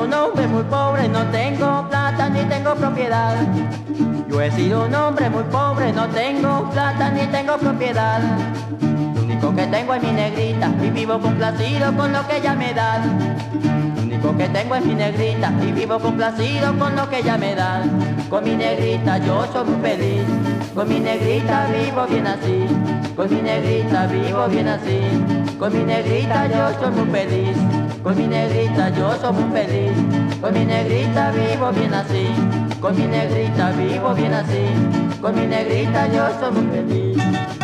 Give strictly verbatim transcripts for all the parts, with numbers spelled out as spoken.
sido un hombre muy pobre, no tengo plata ni tengo propiedad. Yo he sido un hombre muy pobre, no tengo plata ni tengo propiedad. Lo único que tengo es mi negrita y vivo complacido con lo que ella me da. Lo único que tengo es mi negrita y vivo complacido con lo que ella me da. Con mi negrita yo soy muy feliz, con mi negrita vivo bien así. Con mi negrita vivo bien así, con mi negrita yo soy muy feliz. Con mi negrita yo soy muy feliz, con mi negrita vivo bien así. Con mi negrita vivo bien así, con mi negrita yo soy muy feliz.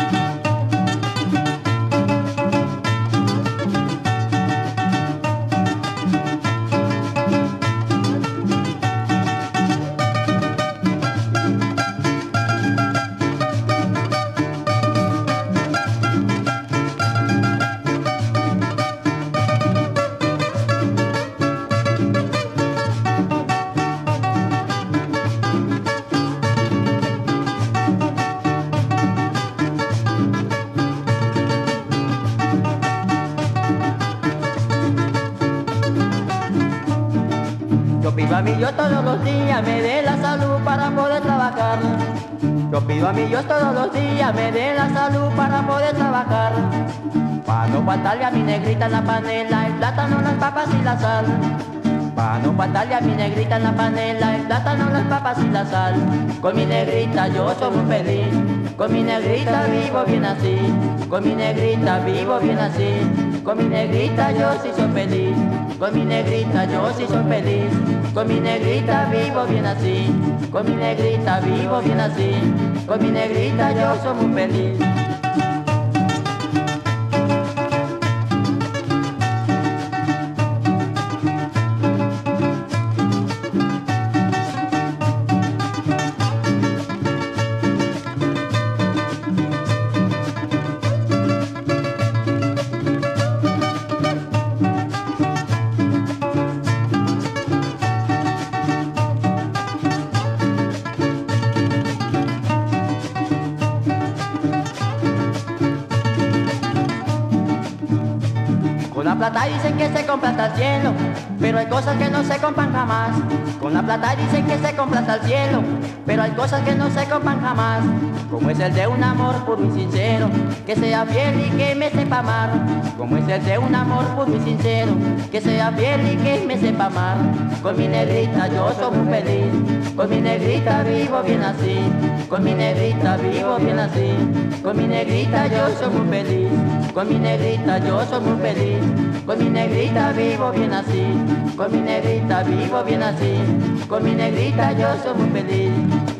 Yo pido a mi Dios todos los días me dé la salud para poder trabajar. Yo pido a mi Dios todos los días me dé la salud para poder trabajar. Para no faltarle a mi negrita en la panela, el plátano, las papas y la sal. Para no faltarle a mi negrita en la panela, el plátano, las papas y la sal. Con mi negrita yo soy muy feliz, con mi negrita vivo bien así. Con mi negrita vivo bien así, con mi negrita yo sí soy feliz. Con mi negrita yo sí soy feliz, con mi negrita vivo bien así. Con mi negrita vivo bien así, con mi negrita yo soy muy feliz. Con la plata dicen que se compra hasta el cielo, pero hay cosas que no se compran jamás. Con la plata dicen que se compra hasta el cielo, pero hay cosas que no se compran jamás. Como es el de un amor puro y sincero, que sea fiel y que me sepa amar. Como es el de un amor puro y sincero, que sea fiel y que me sepa amar. Con mi negrita yo soy muy feliz, con mi negrita vivo bien así. Con mi negrita vivo bien así, con mi negrita yo soy muy feliz. Con mi negrita yo soy muy feliz, con mi negrita vivo bien así. Con mi negrita vivo bien así, con mi negrita yo soy muy feliz.